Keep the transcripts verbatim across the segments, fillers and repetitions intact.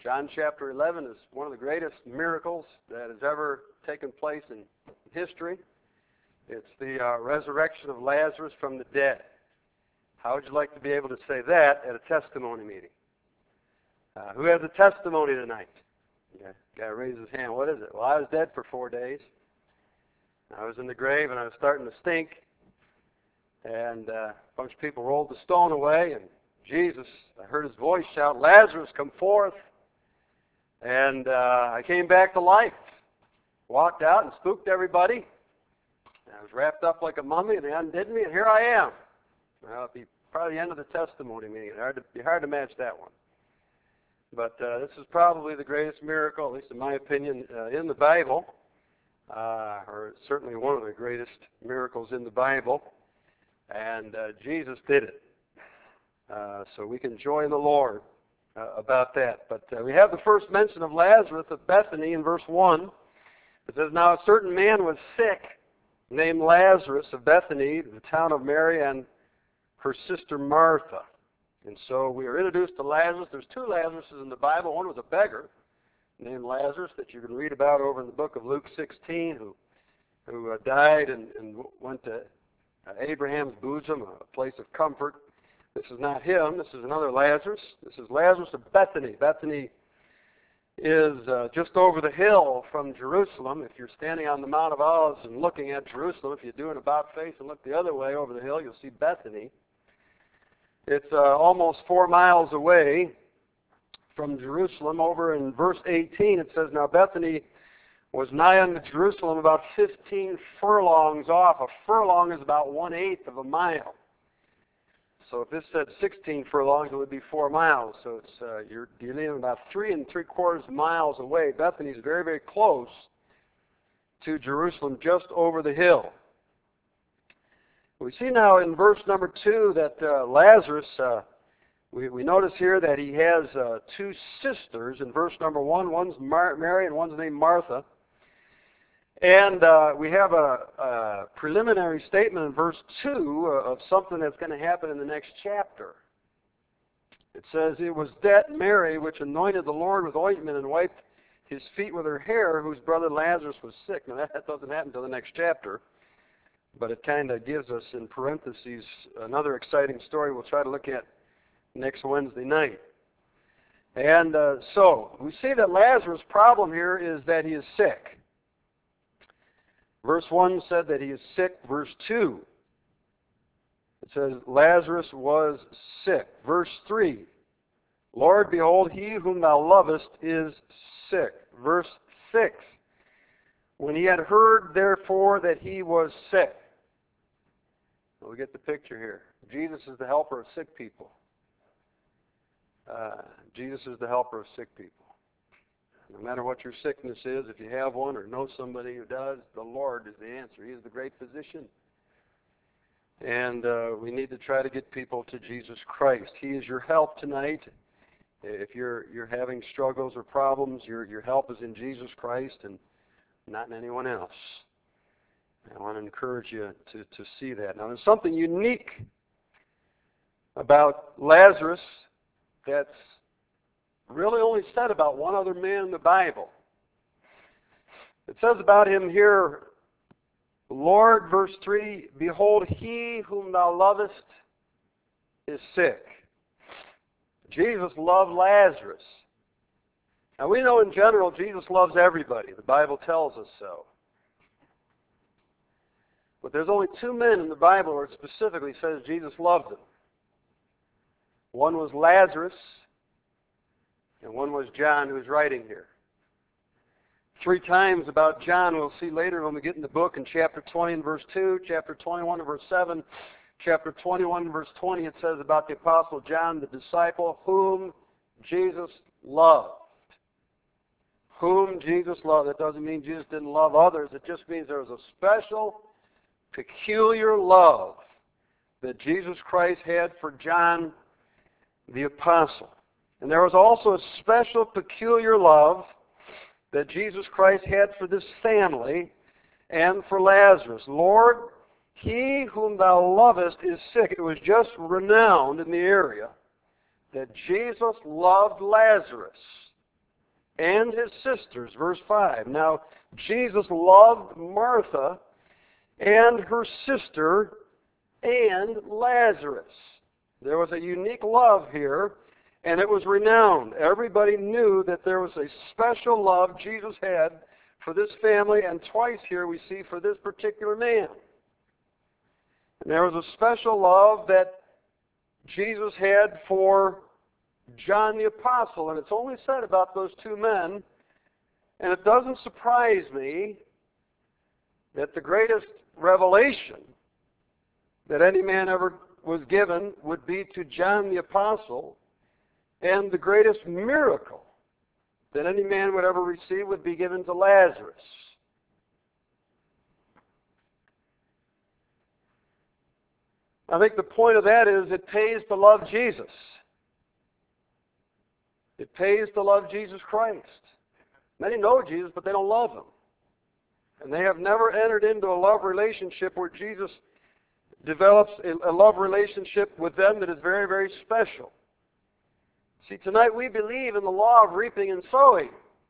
John chapter eleven is one of the greatest miracles that has ever taken place in history. It's the uh, resurrection of Lazarus from the dead. How would you like to be able to say that at a testimony meeting? Uh, who has a testimony tonight? Yeah, guy raised his hand. What is it? Well, I was dead for four days. I was in the grave and I was starting to stink. And uh, a bunch of people rolled the stone away, and Jesus, I heard his voice shout, "Lazarus, come forth." And uh, I came back to life. Walked out and spooked everybody. I was wrapped up like a mummy, and they undid me, and here I am. Well, it'll be probably the end of the testimony meeting. It'd hard to, be hard to match that one. But uh, this is probably the greatest miracle, at least in my opinion, uh, in the Bible, uh, or certainly one of the greatest miracles in the Bible. And uh, Jesus did it. Uh, so we can join the Lord uh, about that. But uh, we have the first mention of Lazarus of Bethany in verse one. It says, "Now a certain man was sick, named Lazarus of Bethany, the town of Mary and her sister Martha." And so we are introduced to Lazarus. There's two Lazaruses in the Bible. One was a beggar named Lazarus that you can read about over in the book of Luke sixteen, who who uh, died and, and went to uh, Abraham's bosom, a place of comfort. This is not him. This is another Lazarus. This is Lazarus of Bethany. Bethany is uh, just over the hill from Jerusalem. If you're standing on the Mount of Olives and looking at Jerusalem, if you do an about face and look the other way over the hill, you'll see Bethany. It's uh, almost four miles away from Jerusalem. Over in verse eighteen, it says, "Now Bethany was nigh unto Jerusalem, about fifteen furlongs off." A furlong is about one-eighth of a mile. So if this said sixteen furlongs, it would be four miles. So it's uh, you're dealing about three and three quarters miles away. Bethany is very, very close to Jerusalem, just over the hill. We see now in verse number two that uh, Lazarus, uh, we, we notice here that he has uh, two sisters. In verse number one, one's Mar- Mary and one's named Martha. And uh, we have a, a preliminary statement in verse two uh, of something that's going to happen in the next chapter. It says, "It was that Mary which anointed the Lord with ointment and wiped his feet with her hair, whose brother Lazarus was sick." Now that, that doesn't happen until the next chapter, but it kind of gives us in parentheses another exciting story we'll try to look at next Wednesday night. And uh, so we see that Lazarus' problem here is that he is sick. Verse one said that he is sick. Verse two, it says Lazarus was sick. Verse three, "Lord, behold, he whom thou lovest is sick." Verse six, "When he had heard, therefore, that he was sick." Well, we get the picture here. Jesus is the helper of sick people. Uh, Jesus is the helper of sick people. No matter what your sickness is, if you have one or know somebody who does, the Lord is the answer. He is the great physician. And uh, we need to try to get people to Jesus Christ. He is your help tonight. If you're you're having struggles or problems, your your help is in Jesus Christ and not in anyone else. I want to encourage you to, to see that. Now, there's something unique about Lazarus that's really only said about one other man in the Bible. It says about him here, "Lord," verse three, "behold, he whom thou lovest is sick." Jesus loved Lazarus. Now we know in general Jesus loves everybody. The Bible tells us so. But there's only two men in the Bible where it specifically says Jesus loved them. One was Lazarus, and one was John, who's writing here. Three times about John we'll see later when we get in the book in chapter twenty and verse two, chapter twenty-one and verse seven, chapter twenty-one and verse twenty, it says about the Apostle John, the disciple, whom Jesus loved. Whom Jesus loved. That doesn't mean Jesus didn't love others. It just means there was a special, peculiar love that Jesus Christ had for John the Apostle. And there was also a special, peculiar love that Jesus Christ had for this family and for Lazarus. "Lord, he whom thou lovest is sick." It was just renowned in the area that Jesus loved Lazarus. and his sisters. Verse five. Now, Jesus loved Martha and her sister and Lazarus. There was a unique love here, and it was renowned. Everybody knew that there was a special love Jesus had for this family, and twice here we see for this particular man. And there was a special love that Jesus had for John the Apostle, and it's only said about those two men, and it doesn't surprise me that the greatest revelation that any man ever was given would be to John the Apostle, and the greatest miracle that any man would ever receive would be given to Lazarus. I think the point of that is it pays to love Jesus. It pays to love Jesus Christ. Many know Jesus, but they don't love him. And they have never entered into a love relationship where Jesus develops a, a love relationship with them that is very, very special. See, tonight we believe in the law of reaping and sowing.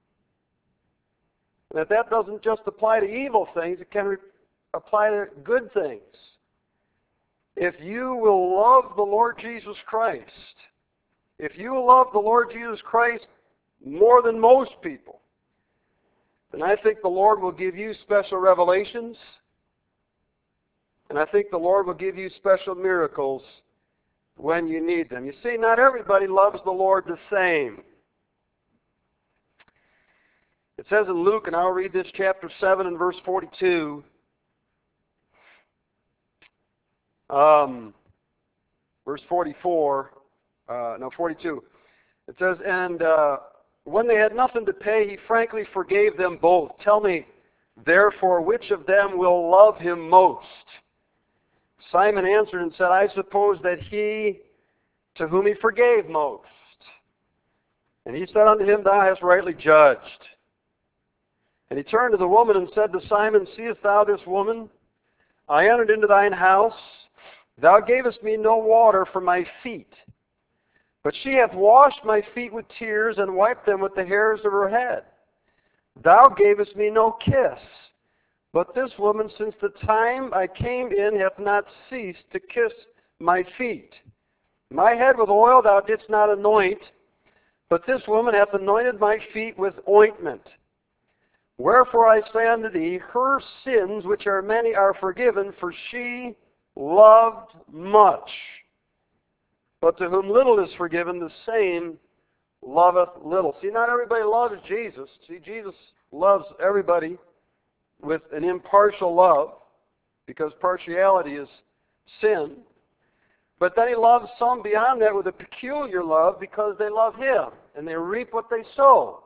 And that that doesn't just apply to evil things, it can re- apply to good things. If you will love the Lord Jesus Christ, if you will love the Lord Jesus Christ more than most people, then I think the Lord will give you special revelations, and I think the Lord will give you special miracles when you need them. You see, not everybody loves the Lord the same. It says in Luke, and I'll read this, chapter seven and verse forty-two. Um, verse forty-four, uh, no, forty-two. It says, and uh, when they had nothing to pay, he frankly forgave them both. Tell me, therefore, which of them will love him most? Simon answered and said, I suppose that he to whom he forgave most. And he said unto him, Thou hast rightly judged. And he turned to the woman and said to Simon, Seest thou this woman? I entered into thine house. Thou gavest me no water for my feet, but she hath washed my feet with tears and wiped them with the hairs of her head. Thou gavest me no kiss, but this woman, since the time I came in, hath not ceased to kiss my feet. My head with oil thou didst not anoint, but this woman hath anointed my feet with ointment. Wherefore I say unto thee, her sins, which are many, are forgiven, for she loved much. But to whom little is forgiven, the same loveth little. See, not everybody loves Jesus. See, Jesus loves everybody with an impartial love, because partiality is sin. But then he loves some beyond that with a peculiar love because they love him, and they reap what they sow.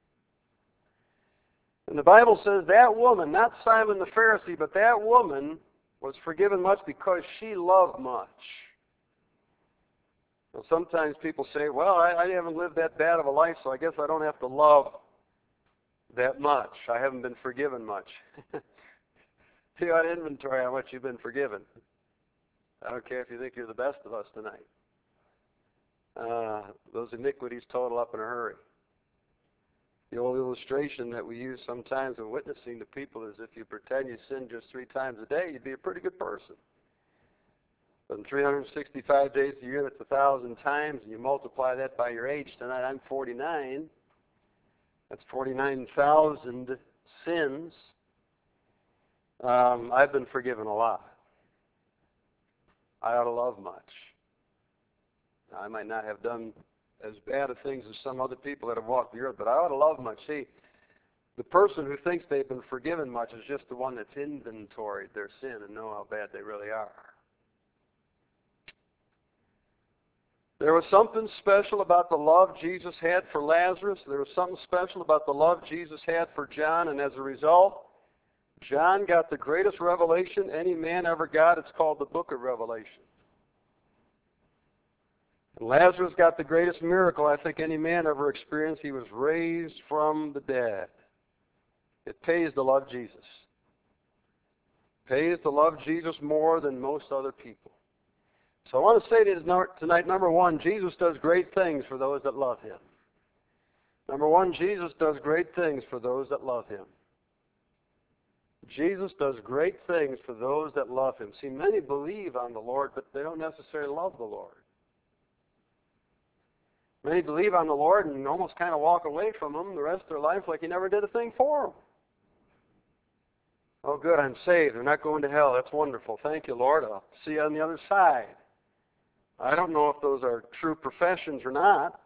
And the Bible says that woman, not Simon the Pharisee, but that woman was forgiven much because she loved much. Now, sometimes people say, well, I, I haven't lived that bad of a life, so I guess I don't have to love that much. I haven't been forgiven much. You ought to inventory how much you've been forgiven. I don't care if you think you're the best of us tonight. Uh, those iniquities total up in a hurry. The old illustration that we use sometimes in witnessing to people is if you pretend you sin just three times a day, you'd be a pretty good person. But in three hundred sixty-five days a year, that's a thousand times, and you multiply that by your age. Tonight I'm forty-nine. That's forty-nine thousand sins. Um, I've been forgiven a lot. I ought to love much. Now, I might not have done as bad of things as some other people that have walked the earth, but I ought to love much. See, the person who thinks they've been forgiven much is just the one that's inventoried their sin and know how bad they really are. There was something special about the love Jesus had for Lazarus. There was something special about the love Jesus had for John, and as a result, John got the greatest revelation any man ever got. It's called the book of Revelation. And Lazarus got the greatest miracle I think any man ever experienced. He was raised from the dead. It pays to love Jesus. It pays to love Jesus more than most other people. So I want to say to you tonight, number one, Jesus does great things for those that love him. Number Number one, Jesus does great things for those that love him. Jesus does great things for those that love him. See, many believe on the Lord, but they don't necessarily love the Lord. Many believe on the Lord and almost kind of walk away from him the rest of their life like he never did a thing for them. Oh, good, I'm saved. I'm not going to hell. That's wonderful. Thank you, Lord. I'll see you on the other side. I don't know if those are true professions or not.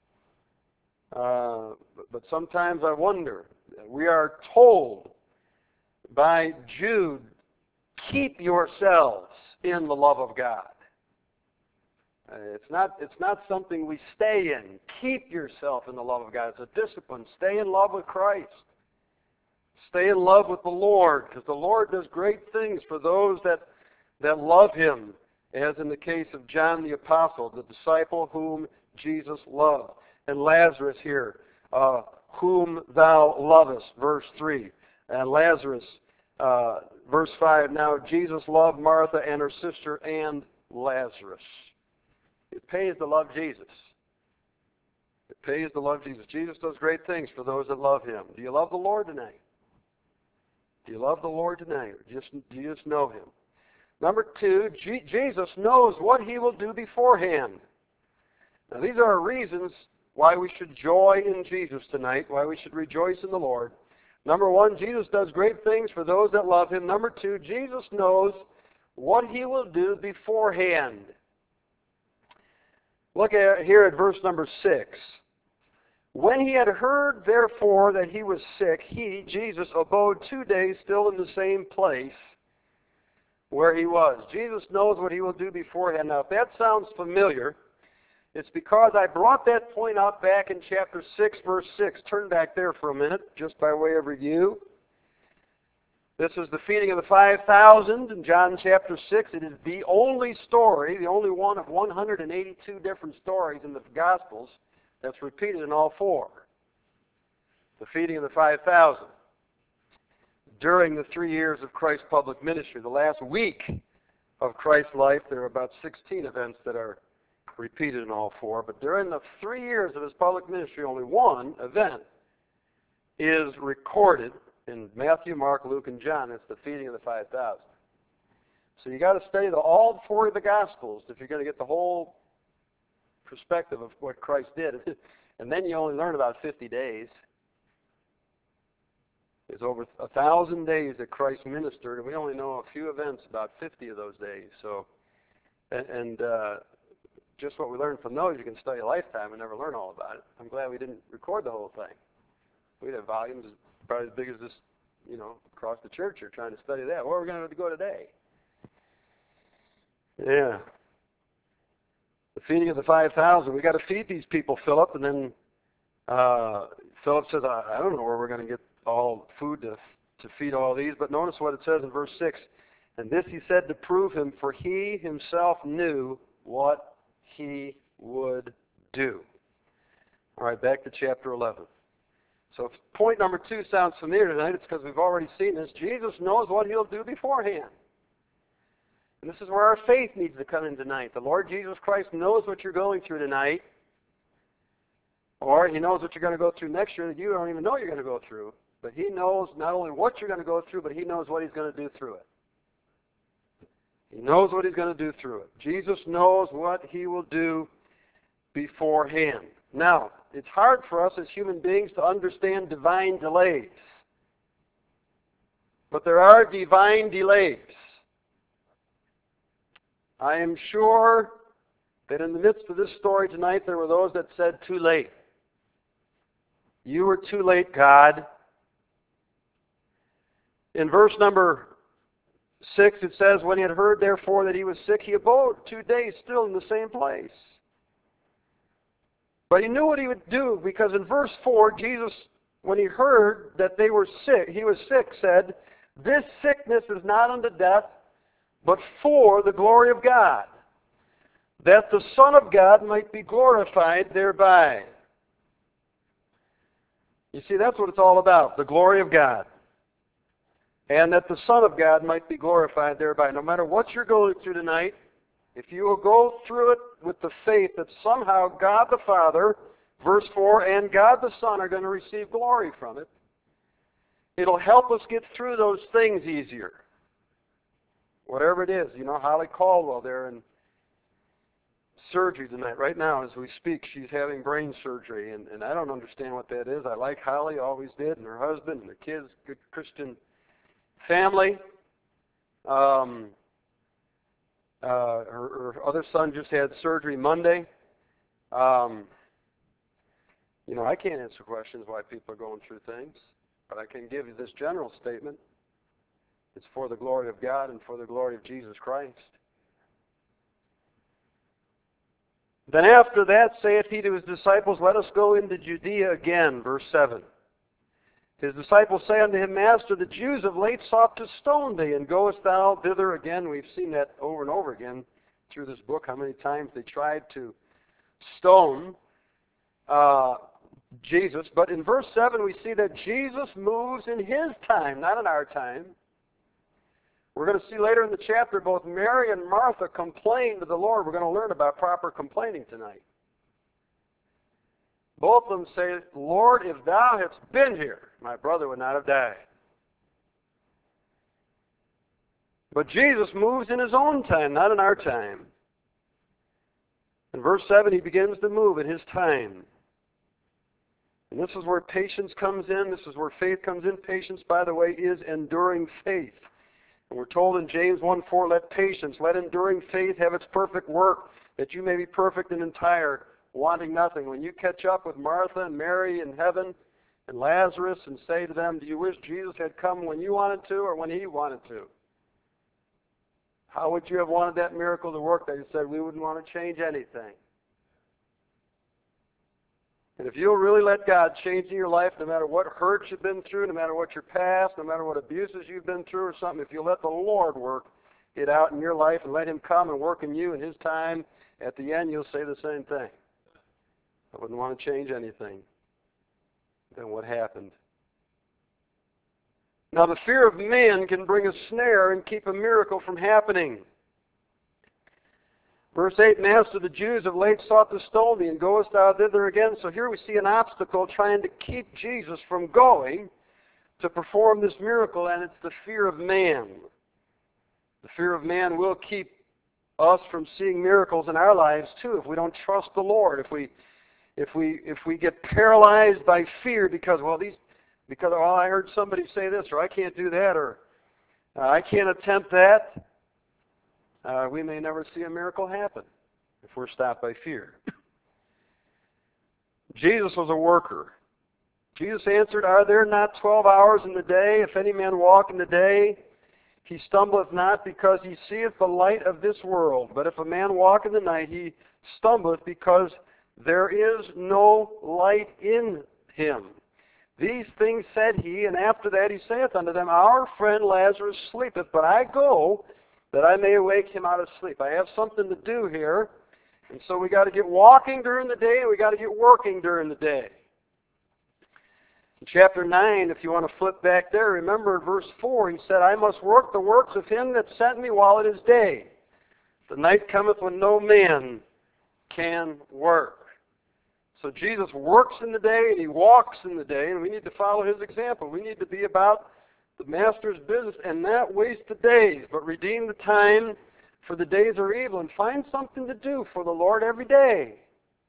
Uh, but, but sometimes I wonder. We are told by Jude, keep yourselves in the love of God. Uh, it's not, it's not something we stay in. Keep yourself in the love of God. It's a discipline. Stay in love with Christ. Stay in love with the Lord, because the Lord does great things for those that, that love him, as in the case of John the Apostle, the disciple whom Jesus loved. And Lazarus here, uh, whom thou lovest, verse three. And Lazarus, uh, verse five, now Jesus loved Martha and her sister and Lazarus. It pays to love Jesus. It pays to love Jesus. Jesus does great things for those that love him. Do you love the Lord tonight? Do you love the Lord tonight? Or just, do you just know him? Number two, G- Jesus knows what he will do beforehand. Now these are reasons why we should joy in Jesus tonight, why we should rejoice in the Lord. Number one, Jesus does great things for those that love him. Number two, Jesus knows what he will do beforehand. Look at here at verse number six. When he had heard, therefore, that he was sick, he, Jesus, abode two days still in the same place where he was. Jesus knows what he will do beforehand. Now, if that sounds familiar, it's because I brought that point out back in chapter six, verse six. Turn back there for a minute, just by way of review. This is the feeding of the five thousand in John chapter six. It is the only story, the only one of one hundred eighty-two different stories in the Gospels that's repeated in all four. The feeding of the five thousand. During the three years of Christ's public ministry, the last week of Christ's life, there are about sixteen events that are repeated in all four. But during the three years of his public ministry, only one event is recorded in Matthew, Mark, Luke, and John. It's the feeding of the five thousand. So you got to study the, all four of the Gospels if you're going to get the whole perspective of what Christ did. And then you only learn about fifty days. There's over a thousand days that Christ ministered, and we only know a few events about fifty of those days. So, and, and uh, just what we learned from those, you can study a lifetime and never learn all about it. I'm glad we didn't record the whole thing. We'd have volumes probably as big as this, you know, across the church here trying to study that. Where are we going to go today? Yeah. The feeding of the five thousand. We got to feed these people, Philip. And then uh, Philip says, I, I don't know where we're going to get all food to, to feed all these. But notice what it says in verse six. And this he said to prove him, for he himself knew what he would do. All right, back to chapter eleven. So if point number two sounds familiar tonight, it's because we've already seen this. Jesus knows what he'll do beforehand. And this is where our faith needs to come in tonight. The Lord Jesus Christ knows what you're going through tonight. Or he knows what you're going to go through next year that you don't even know you're going to go through. But he knows not only what you're going to go through, but he knows what he's going to do through it. He knows what he's going to do through it. Jesus knows what he will do beforehand. Now, it's hard for us as human beings to understand divine delays. But there are divine delays. I am sure that in the midst of this story tonight, there were those that said, too late. You were too late, God. In verse number six, it says, when he had heard, therefore, that he was sick, he abode two days still in the same place. But he knew what he would do, because in verse four, Jesus, when he heard that they were sick, he was sick, said, this sickness is not unto death, but for the glory of God, that the Son of God might be glorified thereby. You see, that's what it's all about, the glory of God. And that the Son of God might be glorified thereby. No matter what you're going through tonight, if you will go through it with the faith that somehow God the Father Verse four, and God the Son are going to receive glory from it. It'll help us get through those things easier. Whatever it is. You know, Holly Caldwell there in surgery tonight. Right now, as we speak, she's having brain surgery. And, and I don't understand what that is. I like Holly, always did, and her husband and the kids, good Christian family. Um, uh, her, her other son just had surgery Monday. Um, you know, I can't answer questions why people are going through things, but I can give you this general statement. It's for the glory of God and for the glory of Jesus Christ. Then after that saith he to his disciples, let us go into Judea again, verse seven. His disciples say unto him, Master, the Jews of late sought to stone thee, and goest thou thither again? We've seen that over and over again through this book, how many times they tried to stone uh, Jesus. But in verse seven we see that Jesus moves in his time, not in our time. We're going to see later in the chapter both Mary and Martha complain to the Lord. We're going to learn about proper complaining tonight. Both of them say, Lord, if thou hadst been here, my brother would not have died. But Jesus moves in his own time, not in our time. In verse seven, he begins to move in his time. And this is where patience comes in. This is where faith comes in. Patience, by the way, is enduring faith. And we're told in James one four, let patience, let enduring faith have its perfect work, that you may be perfect and entire, wanting nothing. When you catch up with Martha and Mary in heaven and Lazarus and say to them, do you wish Jesus had come when you wanted to or when he wanted to? How would you have wanted that miracle to work? They said we wouldn't want to change anything. And if you'll really let God change in your life, no matter what hurts you've been through, no matter what your past, no matter what abuses you've been through or something, if you let the Lord work it out in your life and let him come and work in you in his time, at the end you'll say the same thing. I wouldn't want to change anything than what happened. Now the fear of man can bring a snare and keep a miracle from happening. Verse eight, Master, the Jews of late sought to stone thee, and goest thou thither again? So here we see an obstacle trying to keep Jesus from going to perform this miracle, and it's the fear of man. The fear of man will keep us from seeing miracles in our lives too if we don't trust the Lord. If we if we if we get paralyzed by fear because well these because oh I heard somebody say this, or I can't do that, or uh, I can't attempt that. Uh, we may never see a miracle happen if we're stopped by fear. Jesus was a worker. Jesus answered, are there not twelve hours in the day? If any man walk in the day, he stumbleth not, because he seeth the light of this world. But if a man walk in the night, he stumbleth, because there is no light in him. These things said he, and after that he saith unto them, our friend Lazarus sleepeth, but I go that I may awake him out of sleep. I have something to do here, and so we got to get walking during the day, and we got to get working during the day. In chapter nine, if you want to flip back there, remember in verse four, he said, I must work the works of him that sent me while it is day. The night cometh when no man can work. So Jesus works in the day, and he walks in the day, and we need to follow his example. We need to be about the master's business and not waste the days, but redeem the time, for the days are evil, and find something to do for the Lord every day.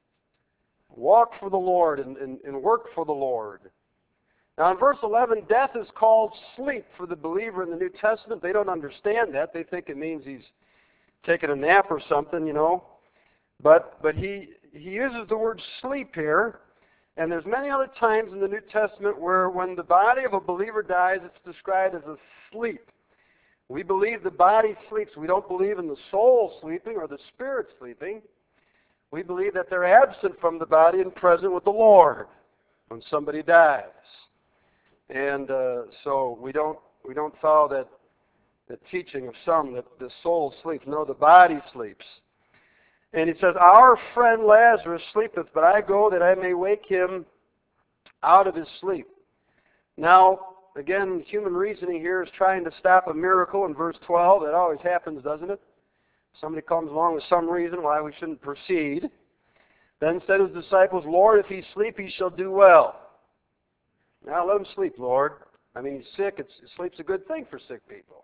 Walk for the Lord and, and, and work for the Lord. Now in verse eleven, death is called sleep for the believer in the New Testament. They don't understand that. They think it means he's taking a nap or something, you know. But but he he uses the word sleep here. And there's many other times in the New Testament where when the body of a believer dies, it's described as a sleep. We believe the body sleeps. We don't believe in the soul sleeping or the spirit sleeping. We believe that they're absent from the body and present with the Lord when somebody dies. And uh, so we don't we don't follow that the teaching of some that the soul sleeps. No, the body sleeps. And he says, our friend Lazarus sleepeth, but I go that I may wake him out of his sleep. Now, again, human reasoning here is trying to stop a miracle in verse twelve. That always happens, doesn't it? Somebody comes along with some reason why we shouldn't proceed. Then said his disciples, Lord, if he sleep, he shall do well. Now let him sleep, Lord. I mean, he's sick. It's, sleep's a good thing for sick people.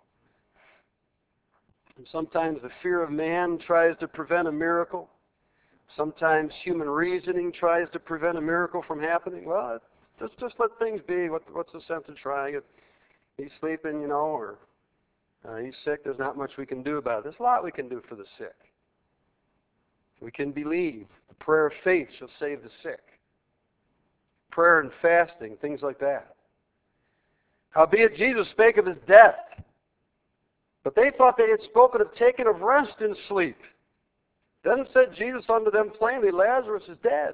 And sometimes the fear of man tries to prevent a miracle. Sometimes human reasoning tries to prevent a miracle from happening. Well, just just let things be. What, what's the sense of trying it? He's sleeping, you know, or uh, he's sick. There's not much we can do about it. There's a lot we can do for the sick. We can believe. The prayer of faith shall save the sick. Prayer and fasting, things like that. Howbeit Jesus spake of his death. But they thought they had spoken of taking of rest in sleep. Then said Jesus unto them plainly, Lazarus is dead.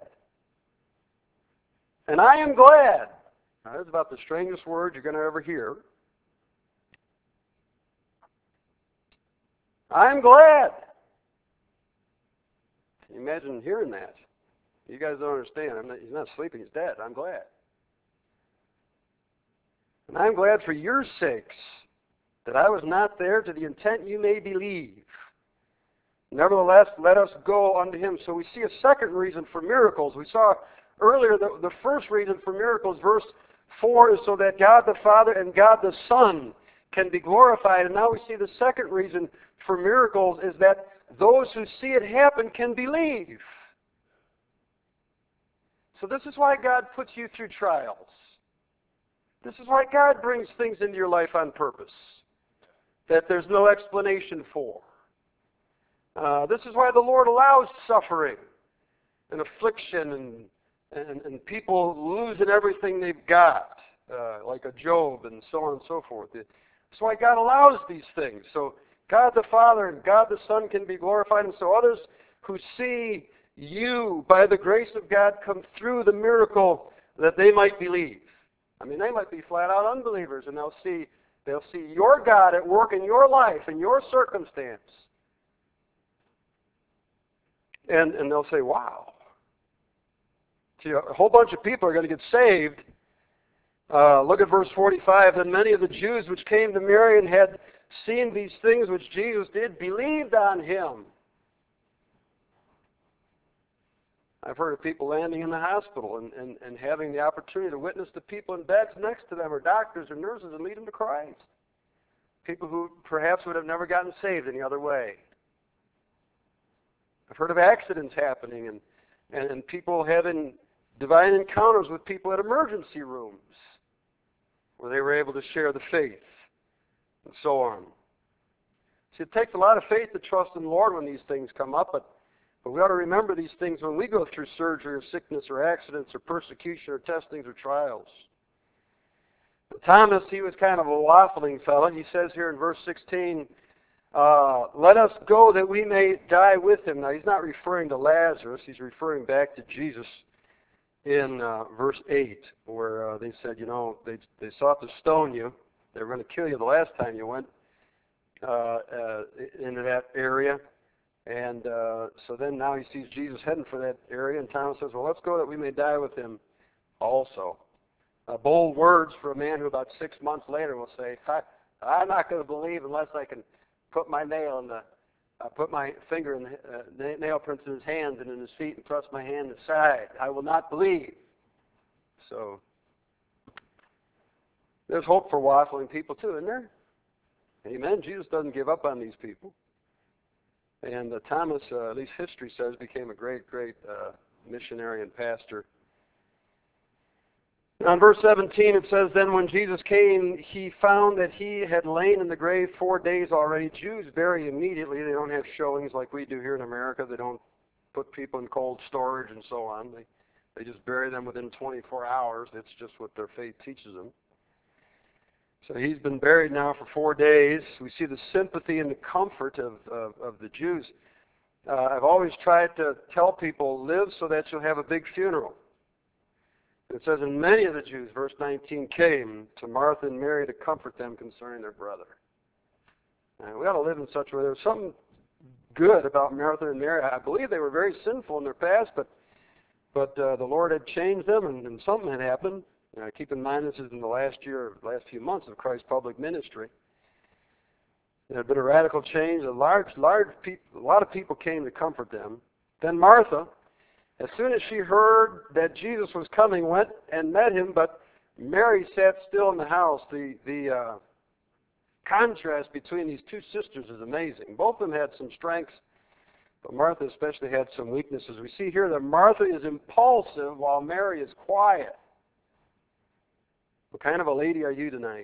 And I am glad. Now, that's about the strangest word you're going to ever hear. I am glad. Can you imagine hearing that? You guys don't understand. I'm not, he's not sleeping, he's dead. I'm glad. And I'm glad for your sakes that I was not there, to the intent you may believe. Nevertheless, let us go unto him. So we see a second reason for miracles. We saw earlier the, the first reason for miracles, verse four, is so that God the Father and God the Son can be glorified. And now we see the second reason for miracles is that those who see it happen can believe. So this is why God puts you through trials. This is why God brings things into your life on purpose that there's no explanation for. Uh, this is why the Lord allows suffering and affliction and, and, and people losing everything they've got, uh, like a Job and so on and so forth. That's why God allows these things. So God the Father and God the Son can be glorified, and so others who see you, by the grace of God, come through the miracle, that they might believe. I mean, they might be flat-out unbelievers, and they'll see they'll see your God at work in your life, in your circumstance. And, and they'll say, wow. See, a whole bunch of people are going to get saved. Uh, look at verse forty-five. Then many of the Jews which came to Mary and had seen these things which Jesus did believed on him. I've heard of people landing in the hospital and, and, and having the opportunity to witness to people in beds next to them, or doctors or nurses, and lead them to Christ. People who perhaps would have never gotten saved any other way. I've heard of accidents happening and, and, and people having divine encounters with people at emergency rooms where they were able to share the faith and so on. See, it takes a lot of faith to trust in the Lord when these things come up, but, but we ought to remember these things when we go through surgery or sickness or accidents or persecution or testings or trials. Thomas, he was kind of a waffling fellow. He says here in verse sixteen, Uh, let us go that we may die with him. Now, he's not referring to Lazarus. He's referring back to Jesus in uh, verse eight, where uh, they said, you know, they they sought to stone you. They were going to kill you the last time you went uh, uh, into that area. And uh, so then now he sees Jesus heading for that area, and Thomas says, well, let's go that we may die with him also. Uh, bold words for a man who about six months later will say, I, I'm not going to believe unless I can put my nail in the, uh, put my finger in the uh, nail prints in his hands and in his feet and thrust my hand aside. I will not believe. So there's hope for waffling people too, isn't there? Amen. Jesus doesn't give up on these people. And uh, Thomas, uh, at least history says, became a great, great uh, missionary and pastor. On verse seventeen, it says, Then when Jesus came, he found that he had lain in the grave four days already. Jews bury immediately. They don't have showings like we do here in America. They don't put people in cold storage and so on. They, they just bury them within twenty-four hours. It's just what their faith teaches them. So he's been buried now for four days. We see the sympathy and the comfort of, of, of the Jews. Uh, I've always tried to tell people, live so that you'll have a big funeral. It says, and many of the Jews, verse nineteen, came to Martha and Mary to comfort them concerning their brother. And we ought to live in such a way. There's something good about Martha and Mary. I believe they were very sinful in their past, but but uh, the Lord had changed them, and, and something had happened. Uh, keep in mind, this is in the last year, last few months of Christ's public ministry. There had been a radical change. A large, large, pe- a lot of people came to comfort them. Then Martha As soon as she heard that Jesus was coming, went and met him, but Mary sat still in the house. The, the uh, contrast between these two sisters is amazing. Both of them had some strengths, but Martha especially had some weaknesses. We see here that Martha is impulsive while Mary is quiet. What kind of a lady are you tonight?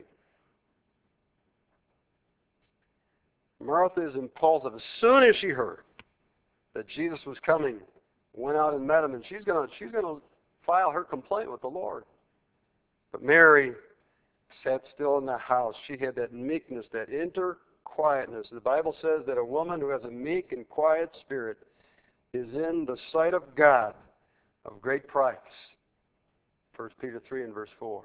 Martha is impulsive. As soon as she heard that Jesus was coming, went out and met him, and she's going to she's going to file her complaint with the Lord. But Mary sat still in the house. She had that meekness, that inner quietness. The Bible says that a woman who has a meek and quiet spirit is in the sight of God of great price. First Peter three and verse four.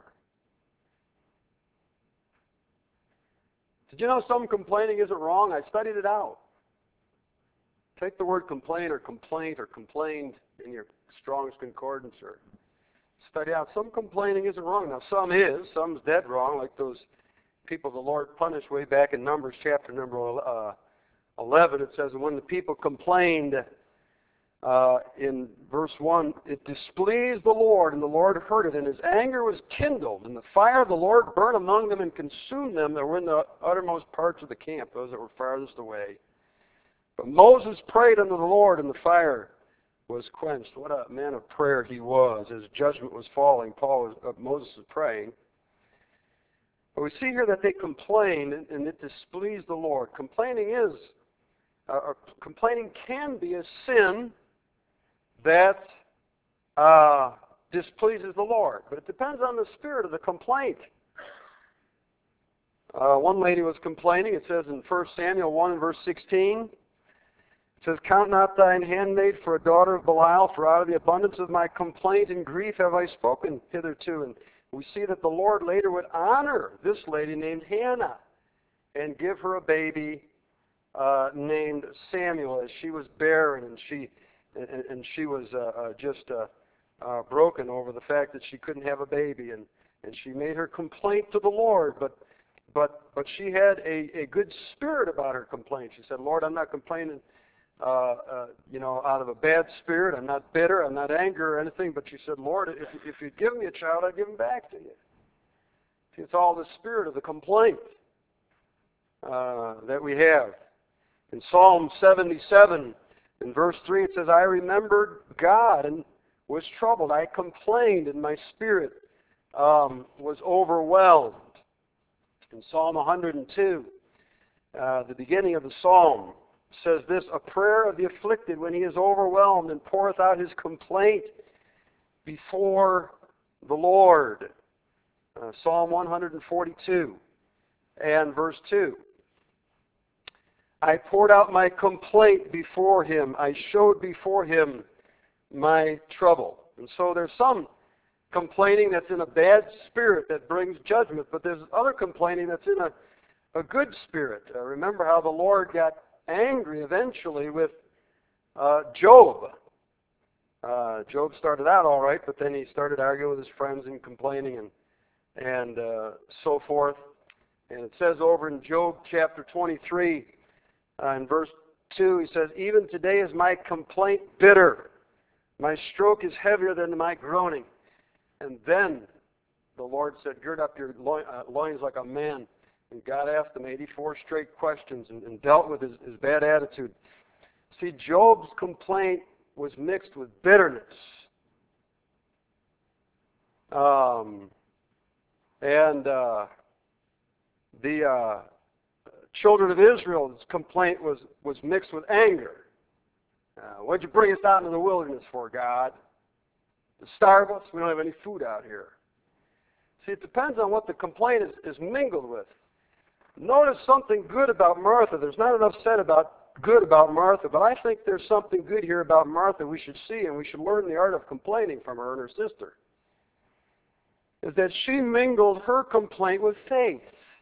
Did you know some complaining isn't wrong? I studied it out. Take the word complain or complaint or complained in your Strong's Concordance or study out. Some complaining isn't wrong. Now, some is. Some's dead wrong, like those people the Lord punished way back in Numbers chapter number uh, eleven. It says, when the people complained uh, in verse one, it displeased the Lord, and the Lord heard it, and his anger was kindled, and the fire of the Lord burned among them and consumed them that were in the uttermost parts of the camp, those that were farthest away. But Moses prayed unto the Lord, and the fire was quenched. What a man of prayer he was. As judgment was falling, Paul was, uh, Moses was praying. But we see here that they complained, and, and it displeased the Lord. Complaining is, uh, or complaining can be a sin that uh, displeases the Lord. But it depends on the spirit of the complaint. Uh, one lady was complaining. It says in First Samuel one and verse sixteen, it says, count not thine handmaid for a daughter of Belial, for out of the abundance of my complaint and grief have I spoken hitherto. And we see that the Lord later would honor this lady named Hannah and give her a baby uh, named Samuel, as she was barren and she and, and she was uh, uh, just uh, uh, broken over the fact that she couldn't have a baby, and, and she made her complaint to the Lord, but but but she had a, a good spirit about her complaint. She said, Lord, I'm not complaining Uh, uh, you know, out of a bad spirit. I'm not bitter. I'm not angry or anything. But she said, Lord, if, if you'd give me a child, I'd give him back to you. See, it's all the spirit of the complaint uh, that we have. In Psalm seventy-seven, in verse three, it says, I remembered God and was troubled. I complained, and my spirit um, was overwhelmed. In Psalm one hundred two, uh, the beginning of the psalm, says this, a prayer of the afflicted when he is overwhelmed and poureth out his complaint before the Lord. Uh, Psalm one hundred forty-two and verse two. I poured out my complaint before him. I showed before him my trouble. And so there's some complaining that's in a bad spirit that brings judgment, but there's other complaining that's in a, a good spirit. Uh, remember how the Lord got angry eventually with uh, Job. Uh, Job started out all right, but then he started arguing with his friends and complaining and and uh, so forth. And it says over in Job chapter twenty-three, uh, in verse two, he says, even today is my complaint bitter. My stroke is heavier than my groaning. And then the Lord said, gird up your loin, uh, loins like a man. And God asked him eighty-four straight questions and, and dealt with his, his bad attitude. See, Job's complaint was mixed with bitterness. Um, and uh, the uh, children of Israel's complaint was, was mixed with anger. Uh, what'd you bring us out into the wilderness for, God? To starve us? We don't have any food out here. See, it depends on what the complaint is, is mingled with. Notice something good about Martha. There's not enough said about good about Martha, but I think there's something good here about Martha we should see, and we should learn the art of complaining from her and her sister. Is that she mingled her complaint with faith.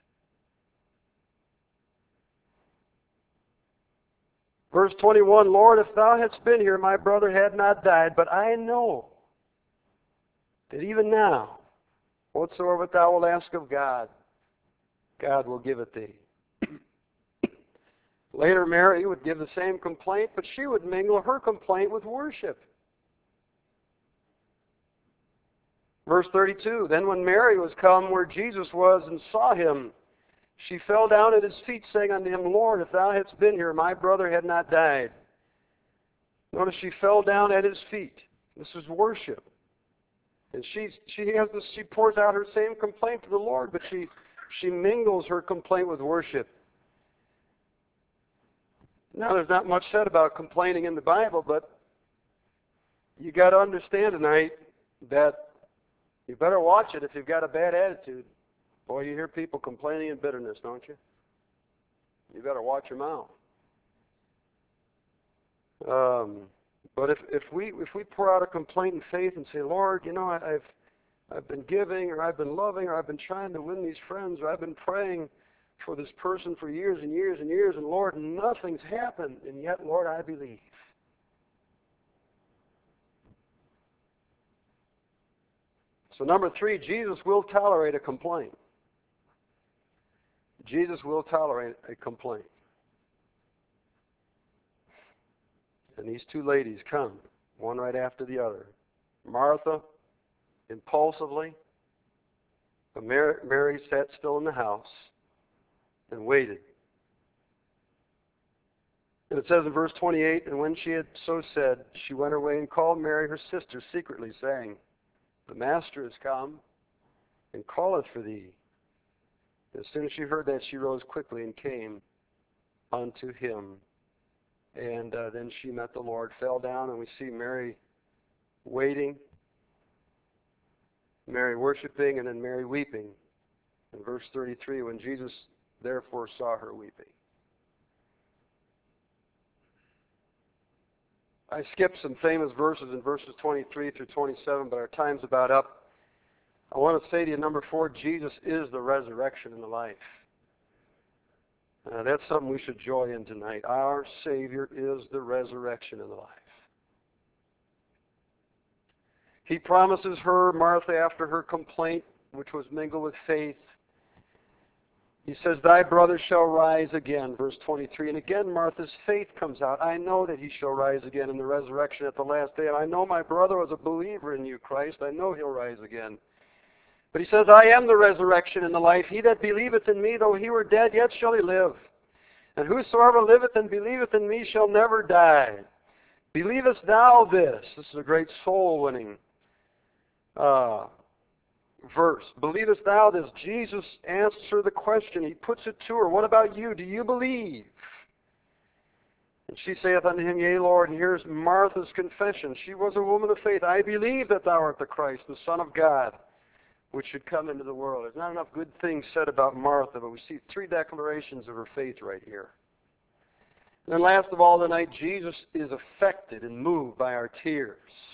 Verse twenty-one, Lord, if thou hadst been here, my brother had not died, but I know that even now, whatsoever thou wilt ask of God, God will give it thee. Later, Mary would give the same complaint, but she would mingle her complaint with worship. Verse thirty-two, then when Mary was come where Jesus was and saw him, she fell down at his feet, saying unto him, Lord, if thou hadst been here, my brother had not died. Notice she fell down at his feet. This is worship. And she she has this, she pours out her same complaint to the Lord, but she she mingles her complaint with worship. Now, there's not much said about complaining in the Bible, but you got to understand tonight that you better watch it if you've got a bad attitude. Boy, you hear people complaining and bitterness, don't you? You better watch your mouth. Um, but if if we if we pour out a complaint in faith and say, Lord, you know, I, I've I've been giving, or I've been loving, or I've been trying to win these friends, or I've been praying for this person for years and years and years, and Lord, nothing's happened, and yet, Lord, I believe. So number three, Jesus will tolerate a complaint. Jesus will tolerate a complaint. And these two ladies come, one right after the other. Martha, impulsively, but Mary, Mary sat still in the house and waited. And it says in verse twenty-eight, and when she had so said, she went away and called Mary her sister secretly, saying, the Master is come, and calleth for thee. As soon as she heard that, she rose quickly and came unto him. And uh, then she met the Lord, fell down, and we see Mary waiting, Mary worshiping, and then Mary weeping. In verse thirty-three, when Jesus therefore saw her weeping. I skipped some famous verses in verses twenty-three through twenty-seven, but our time's about up. I want to say to you, number four, Jesus is the resurrection and the life. Uh, that's something we should joy in tonight. Our Savior is the resurrection and the life. He promises her, Martha, after her complaint, which was mingled with faith, he says, thy brother shall rise again, verse twenty-three. And again, Martha's faith comes out. I know that he shall rise again in the resurrection at the last day. And I know my brother was a believer in you, Christ. I know he'll rise again. But he says, I am the resurrection and the life. He that believeth in me, though he were dead, yet shall he live. And whosoever liveth and believeth in me shall never die. Believest thou this? This is a great soul-winning uh verse. Believest thou this? Jesus answers her the question. He puts it to her. What about you? Do you believe? And she saith unto him, yea, Lord. And here's Martha's confession. She was a woman of faith. I believe that thou art the Christ, the Son of God, which should come into the world. There's not enough good things said about Martha, but we see three declarations of her faith right here. And then last of all tonight, Jesus is affected and moved by our tears.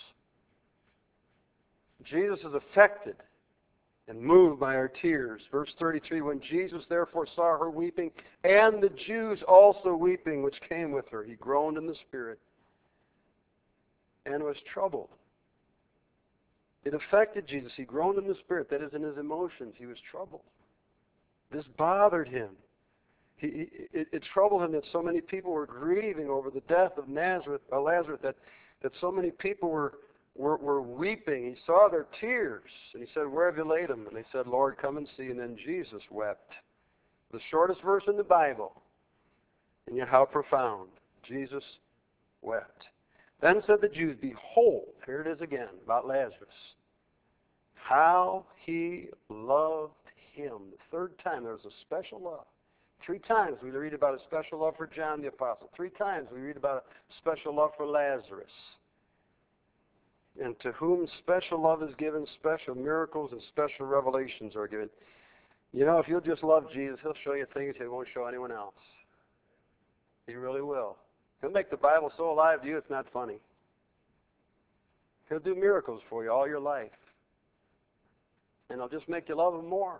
Jesus is affected and moved by our tears. Verse thirty-three, when Jesus therefore saw her weeping, and the Jews also weeping, which came with her, he groaned in the spirit and was troubled. It affected Jesus. He groaned in the spirit. That is, in his emotions. He was troubled. This bothered him. He, he, it, it troubled him that so many people were grieving over the death of Nazareth, uh, Lazarus, that, that so many people were Were, were weeping. He saw their tears. And he said, where have you laid them? And they said, Lord, come and see. And then Jesus wept. The shortest verse in the Bible. And yet how profound. Jesus wept. Then said the Jews, behold, here it is again, about Lazarus. How he loved him. The third time there was a special love. Three times we read about a special love for John the Apostle. Three times we read about a special love for Lazarus. And to whom special love is given, special miracles and special revelations are given. You know, if you'll just love Jesus, he'll show you things he won't show anyone else. He really will. He'll make the Bible so alive to you it's not funny. He'll do miracles for you all your life. And he'll just make you love him more.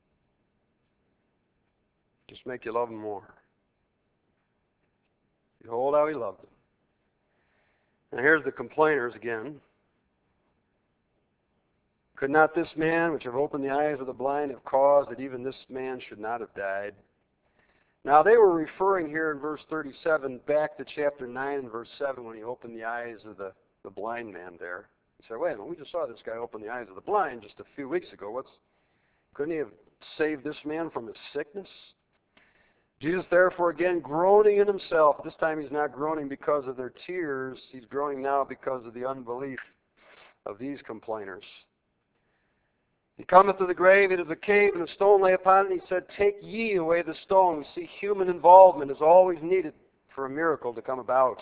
Just make you love him more. Behold how he loved him. And here's the complainers again. Could not this man, which have opened the eyes of the blind, have caused that even this man should not have died? Now they were referring here in verse thirty-seven back to chapter nine and verse seven when he opened the eyes of the, the blind man there. say, wait a minute, we just saw this guy open the eyes of the blind just a few weeks ago. What's, couldn't he have saved this man from his sickness? Jesus, therefore, again, groaning in himself. This time he's not groaning because of their tears. He's groaning now because of the unbelief of these complainers. He cometh to the grave, it is a cave, and a stone lay upon it. And he said, take ye away the stone. We see human involvement is always needed for a miracle to come about.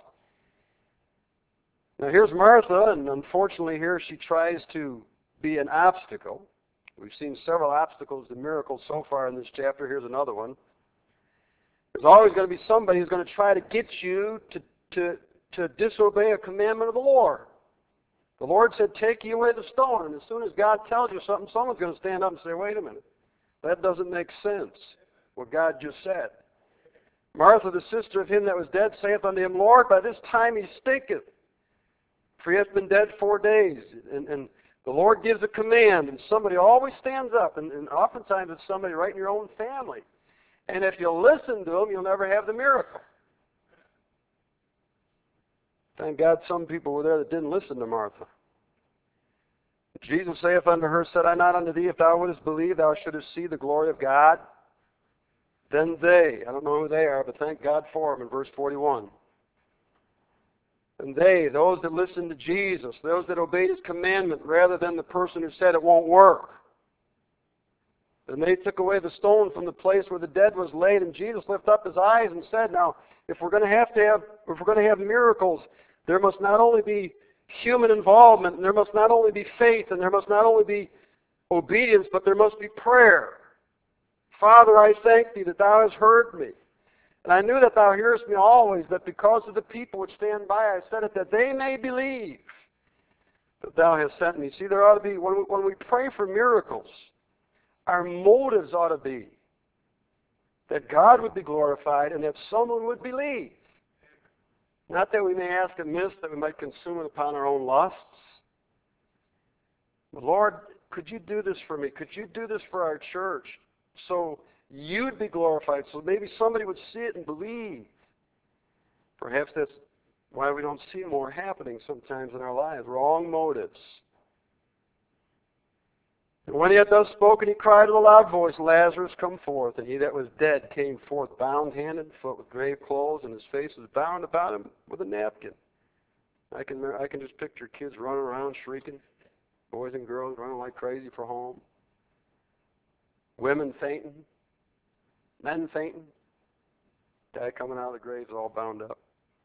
Now here's Martha, and unfortunately here she tries to be an obstacle. We've seen several obstacles to miracles so far in this chapter. Here's another one. There's always going to be somebody who's going to try to get you to, to, to disobey a commandment of the Lord. The Lord said, take ye away the stone. And as soon as God tells you something, someone's going to stand up and say, wait a minute. That doesn't make sense, what God just said. Martha, the sister of him that was dead, saith unto him, Lord, by this time he stinketh, for he hath been dead four days. And, and the Lord gives a command, and somebody always stands up, and, and oftentimes it's somebody right in your own family. And if you listen to them, you'll never have the miracle. Thank God some people were there that didn't listen to Martha. Jesus saith unto her, said I not unto thee, if thou wouldest believe, thou shouldest see the glory of God? Then they, I don't know who they are, but thank God for them in verse forty-one. And they, those that listened to Jesus, those that obeyed his commandment rather than the person who said it won't work. And they took away the stone from the place where the dead was laid, and Jesus lifted up his eyes and said, now, if we're going to have to have, if we're going to have miracles, there must not only be human involvement, and there must not only be faith, and there must not only be obedience, but there must be prayer. Father, I thank thee that thou hast heard me. And I knew that thou hearest me always, that because of the people which stand by, I said it, that they may believe that thou hast sent me. See, there ought to be, when we, when we pray for miracles, our motives ought to be that God would be glorified and that someone would believe. Not that we may ask amiss, that we might consume it upon our own lusts. But Lord, could you do this for me? Could you do this for our church so you'd be glorified, so maybe somebody would see it and believe? Perhaps that's why we don't see more happening sometimes in our lives. Wrong motives. And when he had thus spoken, he cried with a loud voice, Lazarus, come forth. And he that was dead came forth, bound hand and foot with grave clothes, and his face was bound about him with a napkin. I can, I can just picture kids running around shrieking, boys and girls running like crazy for home, women fainting, men fainting, guy coming out of the grave all bound up.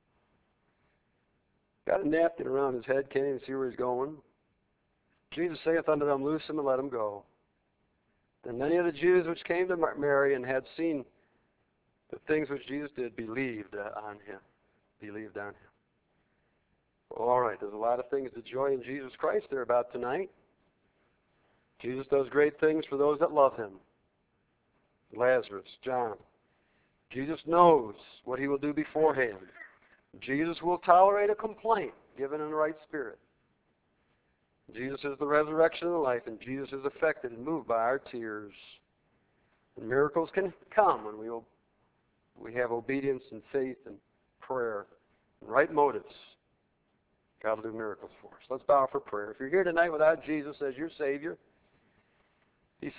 Got a napkin around his head, can't even see where he's going. Jesus saith unto them, loose him and let him go. Then many of the Jews which came to Mary and had seen the things which Jesus did believed on him. Believed on him. Well, all right, there's a lot of things to joy in Jesus Christ there about tonight. Jesus does great things for those that love him. Lazarus, John. Jesus knows what he will do beforehand. Jesus will tolerate a complaint given in the right spirit. Jesus is the resurrection and the life, and Jesus is affected and moved by our tears. And miracles can come when we, we have obedience and faith and prayer and right motives. God will do miracles for us. Let's bow for prayer. If you're here tonight without Jesus as your Savior,